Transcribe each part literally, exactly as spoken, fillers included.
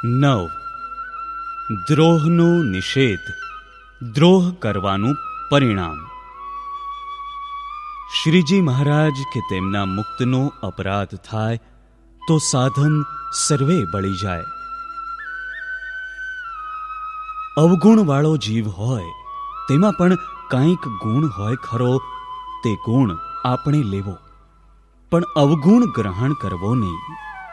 નવ. દ્રોહનો નિષેધ. દ્રોહ કરવાનું પરિણામ. શ્રીજી મહારાજ કે તેમના મુક્તનો અપરાધ થાય તો સાધન સર્વે બળી જાય. અવગુણવાળો જીવ હોય તેમાં પણ કાંઈક ગુણ હોય ખરો, તે ગુણ આપણે લેવો, પણ અવગુણ ગ્રહણ કરવો નહીં.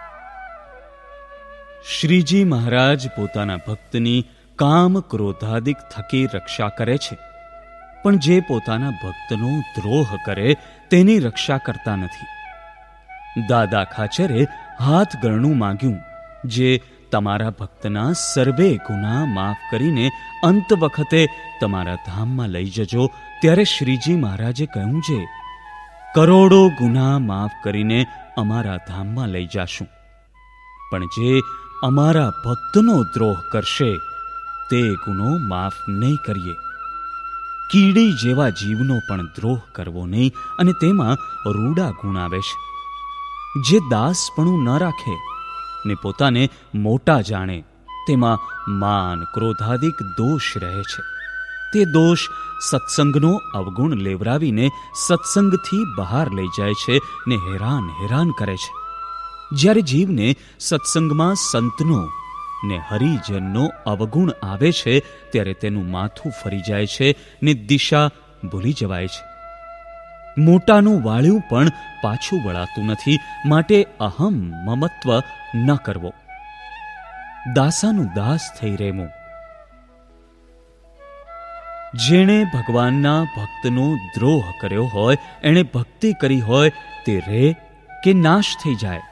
શ્રીજી મહારાજ પોતાના ભક્તની કામ ક્રોધાદિક થકી રક્ષા કરે છે, પણ જે પોતાના ભક્તનો દ્રોહ કરે તેની રક્ષા કરતા નથી. દાદા ખાચરે હાથ ગણું માંગ્યું, જે તમારા ભક્તના સર્વે ગુના માફ કરીને અંત વખતે તમારા ધામમાં લઈ જજો. ત્યારે શ્રીજી મહારાજે કહ્યું છે, કરોડો ગુના માફ કરીને અમારા ધામમાં લઈ જાશું, પણ જે અમારા ભક્તનો દ્રોહ કરશે તે ગુનો માફ નહીં કરીએ. કીડી જેવા જીવનો પણ દ્રોહ કરવો નહીં, અને તેમાં રૂડા ગુણ આવે છે. જે દાસપણું ન રાખે ને પોતાને મોટા જાણે, તેમાં માન ક્રોધાદિક દોષ રહે છે. તે દોષ સત્સંગનો અવગુણ લેવરાવીને સત્સંગથી બહાર લઈ જાય છે ને હેરાન હેરાન કરે છે. જ્યારે જીવને સત્સંગમાં સંતનો ને હરિજનનો અવગુણ આવે છે ત્યારે તેનું માથું ફરી જાય છે ને દિશા ભૂલી જવાય છે. મોટાનું વાળ્યું પણ પાછું વળાતું નથી, માટે અહમ મમત્વ ન કરવો, દાસાનું દાસ થઈ રહેવું. જેણે ભગવાનના ભક્તનો દ્રોહ કર્યો હોય, એણે ભક્તિ કરી હોય, તે રહે કે નાશ થઈ જાય.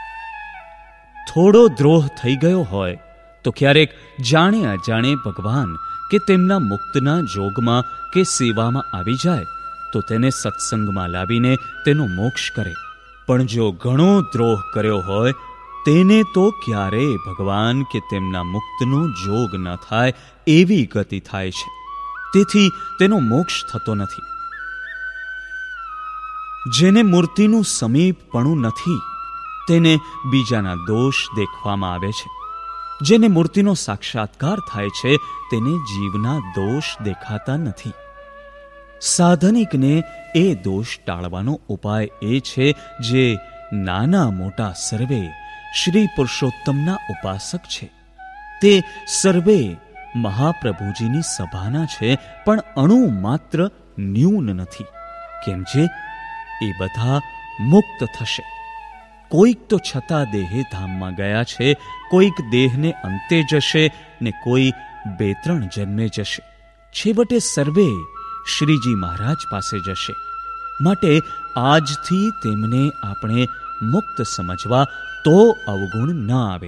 થોડો દ્રોહ થઈ ગયો હોય તો ક્યારેક જાણે અજાણે ભગવાન કે તેમના મુક્તના જોગમાં કે સેવામાં આવી જાય તો તેને સત્સંગમાં લાવીને તેનો મોક્ષ કરે. પણ જો ઘણો દ્રોહ કર્યો હોય તેને તો ક્યારેય ભગવાન કે તેમના મુક્તનો જોગ ન થાય એવી ગતિ થાય છે. તેથી તેનો મોક્ષ થતો નથી. જેને મૂર્તિનું સમીપપણું નથી તેને બીજાના દોષ દેખવામાં આવે છે. જેને મૂર્તિનો સાક્ષાત્કાર થાય છે તેને જીવના દોષ દેખાતા નથી. સાધનિકને એ દોષ ટાળવાનો ઉપાય એ છે, જે નાના મોટા સર્વે શ્રી પુરુષોત્તમના ઉપાસક છે. તે સર્વે મહાપ્રભુજીની સભાના છે, પણ અણુ માત્ર ન્યૂન નથી. કેમ જે એ બધા મુક્ત થશે. કોઈક તો છતાં દેહે ધામમાં ગયા છે, કોઈક દેહને અંતે જશે ને કોઈ બે ત્રણ જન્મે જશે. છેવટે સર્વે શ્રીજી મહારાજ પાસે જશે. માટે આજથી તેમને આપણે મુક્ત સમજવા તો અવગુણ ન આવે.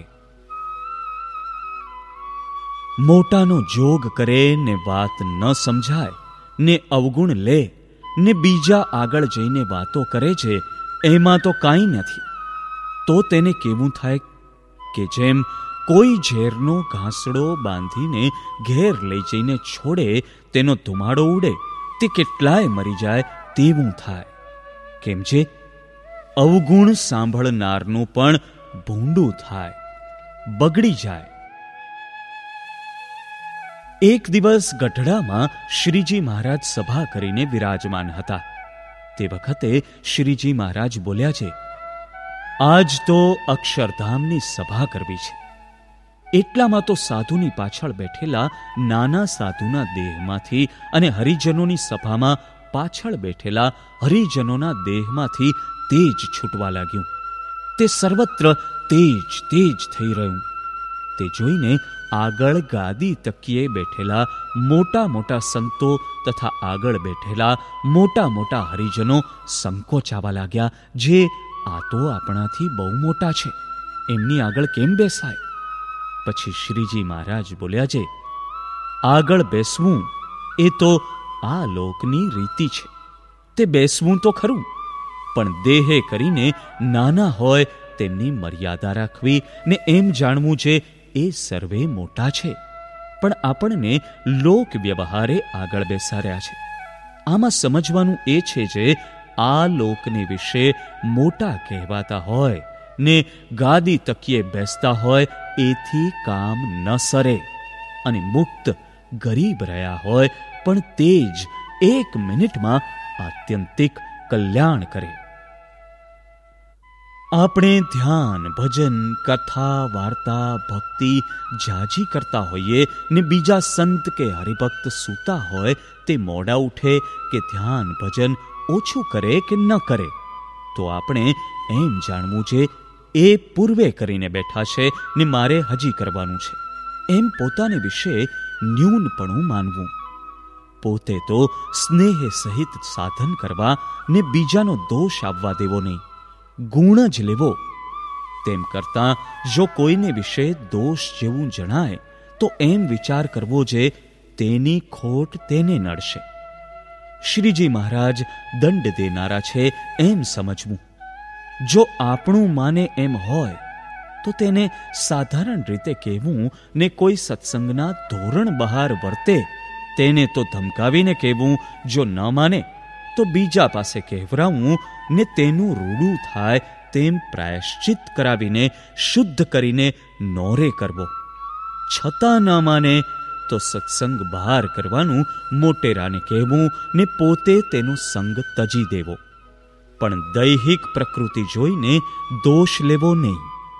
મોટાનો જોગ કરે ને વાત ન સમજાય ને અવગુણ લે ને બીજા આગળ જઈને વાતો કરે છે, એમાં તો કાંઈ નથી. તો તેને કેવું થાય કે જેમ કોઈ ઝેરનો ઘાસડો બાંધીને ઘેર લઈ જઈને છોડે, તેનો ધુમાડો ઉડે, તે કેટલાય મરી જાય તેવું થાય. કેમ જે અવગુણ સાંભળનારનું પણ ભૂંડું થાય, બગડી જાય. એક દિવસ ગઢડામાં શ્રીજી મહારાજ સભા કરીને વિરાજમાન હતા. તે વખતે શ્રીજી મહારાજ બોલ્યા છે, આજ તો અક્ષરધામની સભા કરવી છે. એટલામાં તો સાધુની પાછળ બેઠેલા નાના સાધુના દેહમાંથી અને હરિજનોની સભામાં પાછળ બેઠેલા હરિજનોના દેહમાંથી તેજ છૂટવા લાગ્યું. તે સર્વત્ર તેજ તેજ થઈ રહ્યું. તે જોઈને આગળ ગાદી તકીએ બેઠેલા મોટા મોટા સંતો તથા આગળ બેઠેલા મોટા મોટા હરિજનો સંકોચાવા લાગ્યા. જે આ તો આપણાથી બહુ મોટા છે, એમની આગળ કેમ બેસાય? પછી શ્રીજી મહારાજ બોલ્યા છે, આગળ બેસવું એ તો આ લોકની રીતિ છે. તે બેસવું તો ખરું, પણ દેહે કરીને નાના હોય તેમની મર્યાદા રાખવી ને એમ જાણવું છે એ સર્વે મોટા છે, પણ આપણને લોક વ્યવહારે આગળ બેસાડ્યા છે. આમાં સમજવાનું એ છે જે આ લોકને વિશે મોટા કહેવાતા હોય ને ગાદી તકીએ બેસતા હોય એથી કામ ન સરે, અને મુક્ત ગરીબ રહ્યા હોય પણ તે જ એક મિનિટમાં આત્યંતિક કલ્યાણ કરે. આપણે ધ્યાન, ભજન, કથા, વાર્તા, ભક્તિ જાજી કરતા હોઈએ ને બીજા સંત કે હરિભક્ત સૂતા હોય તે મોડા ઉઠે કે ધ્યાન ભજન ઓછું કરે કે ન કરે, તો આપણે એમ જાણવું છે એ પૂર્વે કરીને બેઠા છે ને મારે હજી કરવાનું છે, એમ પોતાને વિશે ન્યૂનપણું માનવું. પોતે તો સ્નેહ સહિત સાધન કરવા ને બીજાનો દોષ આવવા દેવો નહીં, ગુણ જ લેવો. તેમ કરતાં જો કોઈને વિશે દોષ જેવું જણાય તો એમ વિચાર કરવો જે તેની ખોટ તેને નડશે. શ્રીજી મહારાજ દંડ દેનારા છે એમ સમજવું. જો આપણું માને એમ હોય તો તેને સાધારણ રીતે કહેવું ને કોઈ સત્સંગના ધોરણ બહાર વર્તે તેને તો ધમકાવીને કહેવું. જો ન માને તો બીજા પાસે કહેવરાવું ને તેનું રૂડું થાય તેમ પ્રાયશ્ચિત કરાવીને શુદ્ધ કરીને નોરે કરવો. છતાં ન માને તો સત્સંગ બહાર કરવાનું મોટેરાને કહેવું ને પોતે તેનો સંગ તજી દેવો. પણ દૈહિક પ્રકૃતિ જોઈને દોષ લેવો નહીં.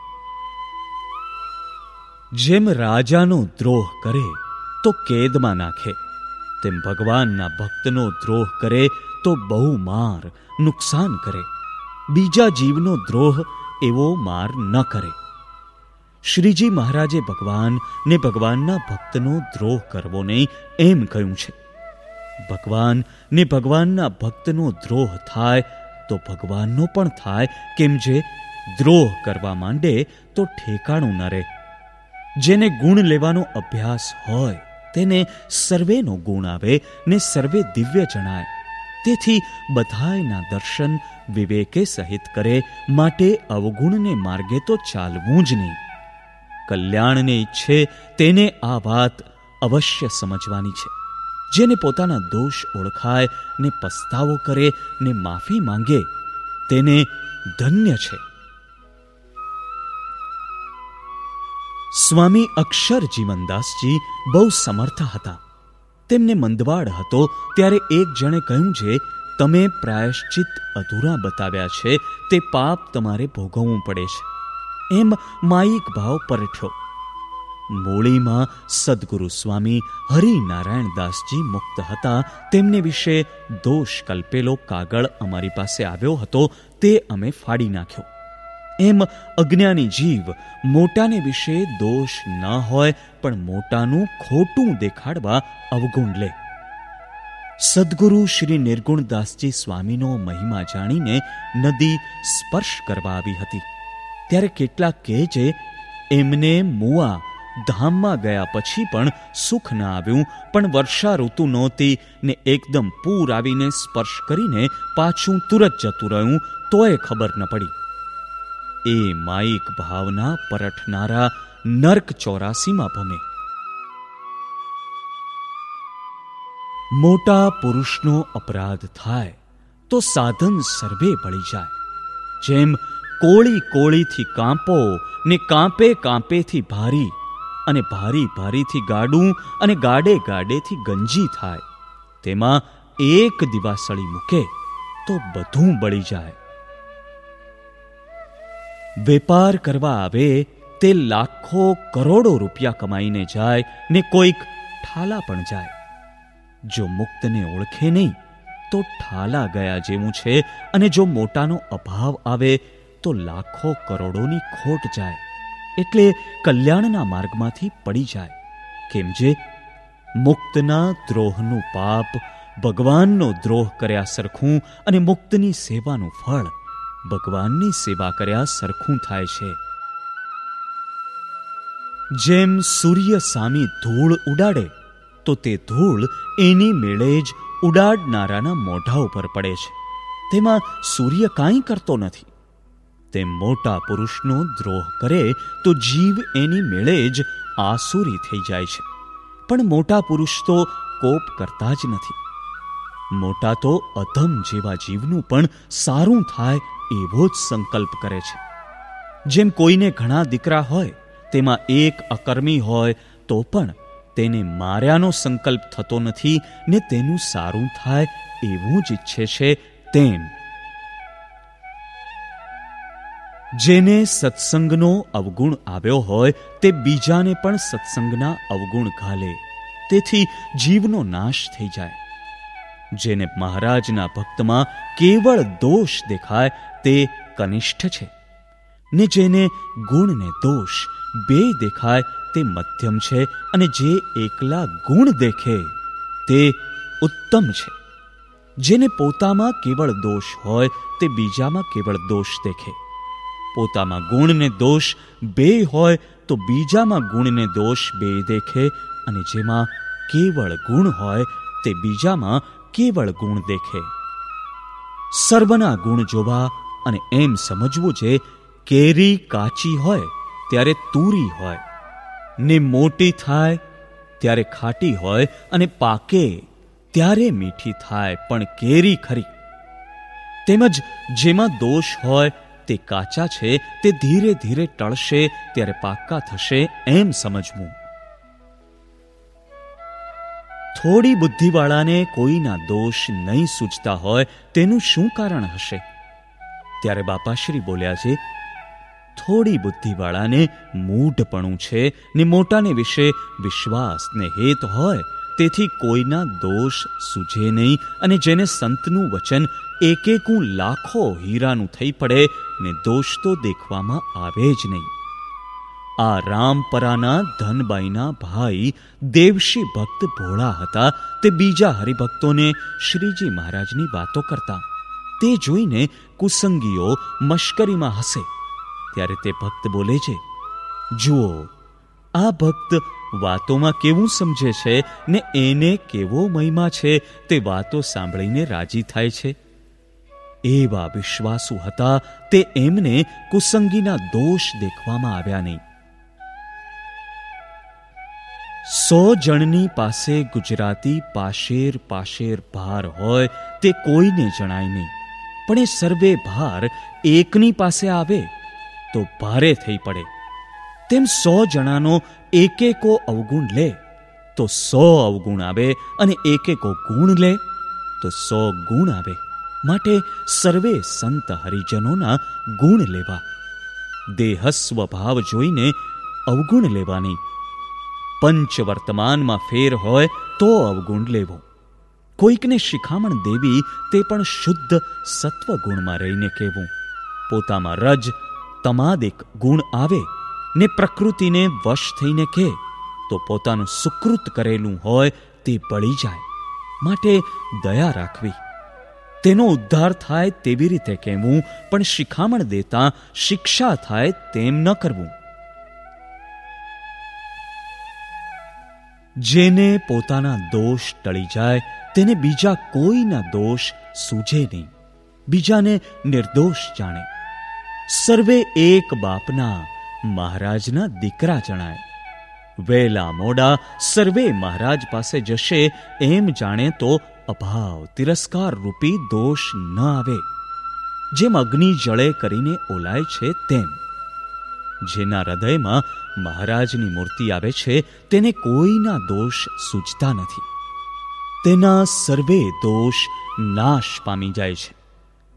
જેમ રાજાનો દ્રોહ કરે તો કેદમાં નાખે, તેમ ભગવાનના ભક્તનો દ્રોહ કરે તો બહુ માર, નુકસાન કરે. બીજા જીવનો દ્રોહ એવો માર ન કરે. શ્રીજી મહારાજે ભગવાન ને ભગવાનના ભક્તનો દ્રોહ કરવો નહીં એમ કહ્યું છે. ભગવાન ને ભગવાનના ભક્તનો દ્રોહ થાય તો ભગવાનનો પણ થાય, કેમ જે દ્રોહ કરવા માંડે તો ઠેકાણું ન રહે. જેને ગુણ લેવાનો અભ્યાસ હોય તેને સર્વેનો ગુણ આવે ને સર્વે દિવ્ય જણાય. તેથી બધાયના દર્શન વિવેકે સહિત કરે, માટે અવગુણને માર્ગે તો ચાલવું જ નહીં. કલ્યાણને ઈચ્છે તેને આ વાત અવશ્ય સમજવાની છે. જેને પોતાના દોષ ઓળખાય ને પસ્તાવો કરે ને માફી માંગે તેને ધન્ય છે. સ્વામી અક્ષર જીવનદાસજી બહુ સમર્થ હતા. તેમને મંદવાડ હતો ત્યારે એક જણે કહ્યું છે, તમે પ્રાયશ્ચિત અધૂરા બતાવ્યા છે, તે પાપ તમારે ભોગવવું પડે છે. એમ માયિક ભાવ પરઠ્યો. મૂળીમાં સદગુરુ સ્વામી હરિનારાયણ દાસજી મુક્ત હતા. તેમને વિશે દોષ કલ્પેલો કાગળ અમારી પાસે આવ્યો હતો, તે અમે ફાડી નાખ્યો. એમ અજ્ઞાની જીવ મોટાને વિશે દોષ ન હોય પણ મોટાનું ખોટું દેખાડવા અવગુણ લે. સદગુરુ શ્રી નિર્ગુણદાસજી સ્વામીનો મહિમા જાણીને નદી સ્પર્શ કરવા આવી હતી. ત્યારે કેટલાક કહે છે, એમને મુઆ ધામમાં ગયા પછી પણ સુખ ન આવ્યું, પણ વર્ષા ઋતુ નહોતી ને એકદમ પૂર આવીને સ્પર્શ કરીને પાછું તુરત જતું રહ્યું, તોય ખબર ન પડી. એ માયિક ભાવના પરઠનારા નર્ક ચોરાસીમાં ભમે. મોટા પુરુષનો અપરાધ થાય તો સાધન સર્વે બળી જાય. જેમ કોળી કોળીથી કાંપો ને કાંપે કાંપેથી ભારી, અને ભારી ભારીથી ગાડું અને ગાડે ગાડેથી ગંજી થાય, તેમાં એક દિવાસળી મૂકે તો બધું બળી જાય. વેપાર કરવા આવે તે લાખો કરોડો રૂપિયા કમાઈને જાય ને કોઈક ઠાલા પણ જાય. જો મુક્તને ઓળખે નહીં તો ઠાલા ગયા જેવું છે, અને જો મોટાનો અભાવ આવે તો લાખો કરોડોની ખોટ જાય. એટલે કલ્યાણના માર્ગમાંથી પડી જાય. કેમ જે મુક્તના દ્રોહનું પાપ ભગવાનનો દ્રોહ કર્યા સરખું, અને મુક્તની સેવાનું ફળ ભગવાનની સેવા કર્યા સરખું થાય છે. જેમ સૂર્ય સામી ધૂળ ઉડાડે તો તે ધૂળ એની મેળે જ ઉડાડનારાના મોઢા ઉપર પડે છે, તેમાં સૂર્ય કાંઈ કરતો નથી. તેમ મોટા પુરુષનો દ્રોહ કરે તો જીવ એની મેળે જ આસુરી થઈ જાય છે. પણ મોટા પુરુષ તો કોપ કરતા જ નથી. મોટા તો અધમ જેવા જીવનું પણ સારું થાય એવો જ સંકલ્પ કરે છે. જેમ કોઈને ઘણા દીકરા હોય, તેમાં એક અકર્મી હોય તો પણ તેને માર્યાનો સંકલ્પ થતો નથી ને તેનું સારું થાય એવું જ ઈચ્છે છે, તેમ જેને સત્સંગનો અવગુણ આવ્યો હોય તે બીજાને પણ સત્સંગના અવગુણ ઘાલે, તેથી જીવનો નાશ થઈ જાય. જેને મહારાજના ભક્તમાં કેવળ દોષ દેખાય તે કનિષ્ઠ છે, ને જેને ગુણ ને દોષ બે દેખાય તે મધ્યમ છે, અને જે એકલા ગુણ દેખે તે ઉત્તમ છે. જેને પોતામાં કેવળ દોષ હોય તે બીજામાં કેવળ દોષ દેખે, પોતામાં ગુણ ને દોષ બે હોય તો બીજામાં ગુણ ને દોષ બે દેખે, અને જેમાં કેવળ ગુણ હોય તે બીજામાં કેવળ ગુણ દેખે. સર્વના ગુણ જોવા અને એમ સમજવું છે, કેરી કાચી હોય ત્યારે તુરી હોય, ને મોટી થાય ત્યારે ખાટી હોય, અને પાકે ત્યારે મીઠી થાય પણ કેરી ખરી. તેમજ જેમાં દોષ હોય તે કાચા છે તે ધીરે ધીરે ટળશે ત્યારે પાક્કા થશે એમ સમજવું. થોડી બુદ્ધિવાળાને કોઈના દોષ નહીં સૂચતા હોય તેનું શું કારણ હશે? ત્યારે બાપાશ્રી બોલ્યા છે, થોડી બુદ્ધિવાળાને મૂઢપણું છે ને મોટાને વિશે વિશ્વાસ ને હેત હોય, તેથી કોઈના દોષ સૂઝે નહીં, અને જેને સંતનું વચન એકેકું લાખો હીરાનું થઈ પડે ને દોષ તો દેખવામાં આવે જ નહીં. આ રામપરાના ધનબાઈના ભાઈ દેવશી ભક્ત ભોળા હતા. તે બીજા હરિભક્તોને શ્રીજી મહારાજની વાતો કરતા. તે જોઈને કુસંગીઓ મશ્કરીમાં હસે. ત્યારે તે ભક્ત બોલે છે, જુઓ આ ભક્ત વાતોમાં કેવું સમજે છે ને એને કેવો મહિમા છે તે વાતો સાંભળીને રાજી થાય છે. એવા વિશ્વાસુ હતા તે એમને કુસંગીના દોષ દેખવામાં આવ્યા નહીં. સો જણની પાસે ગુજરાતી પાશેર પાશેર ભાર હોય તે કોઈને જણાય નહીં, પણ એ સર્વે ભાર એકની પાસે આવે તો ભારે થઈ પડે. તેમ સો જણાનો એકેકો અવગુણ લે તો સો અવગુણ આવે, અને એકેકો ગુણ લે તો સો ગુણ આવે. માટે સર્વે સંત હરિજનોના ગુણ લેવા, દેહસ્વ ભાવ જોઈને અવગુણ લેવાની. પંચ વર્તમાનમાં ફેર હોય તો અવગુણ લેવો. કોઈકને શિખામણ દેવી તે પણ શુદ્ધ સત્વગુણમાં રહીને કહેવું. પોતામાં રજ તમાદિક ગુણ આવે ને પ્રકૃતિને વશ થઈને કહે તો પોતાનું સુકૃત કરેલું હોય તે બળી જાય. માટે દયા રાખવી. તેનો ઉદ્ધાર થાય તેવી રીતે કહેવું, પણ શિખામણ દેતા શિક્ષા થાય તેમ ન કરવું. જેને પોતાના દોષ ટળી જાય તેને બીજા કોઈના દોષ સૂઝે નહીં, બીજાને નિર્દોષ જાણે. સર્વે એક બાપના મહારાજના દીકરા જણાય. વહેલા મોડા સર્વે મહારાજ પાસે જશે એમ જાણે તો અભાવ તિરસ્કાર રૂપી દોષ ન આવે. જેમ અગ્નિ જળે કરીને ઓલાય છે તેમ જેના હૃદયમાં મહારાજની મૂર્તિ આવે છે તેને કોઈના દોષ સૂઝતા નથી. તેના સર્વે દોષ નાશ પામી જાય છે.